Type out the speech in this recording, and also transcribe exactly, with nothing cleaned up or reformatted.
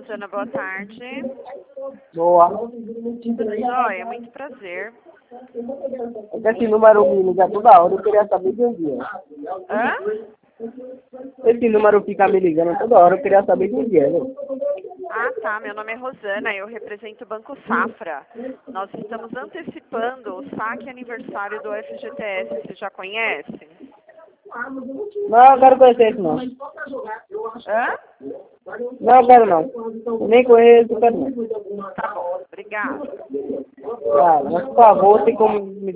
Rosana, boa tarde. Boa. Tudo jóia? Muito prazer. Esse número me liga toda hora, eu queria saber de onde é. Hã? Esse número fica me ligando toda hora, eu queria saber de onde é. Né? Ah, tá. Meu nome é Rosana, eu represento o Banco Safra. Nós estamos antecipando o saque aniversário do F G T S. Você já conhece? Não, eu quero conhecer isso não. Hã? Não, eu quero não. Eu nem conheço, eu quero não. Tá bom, obrigada. Claro, mas por favor, tem como me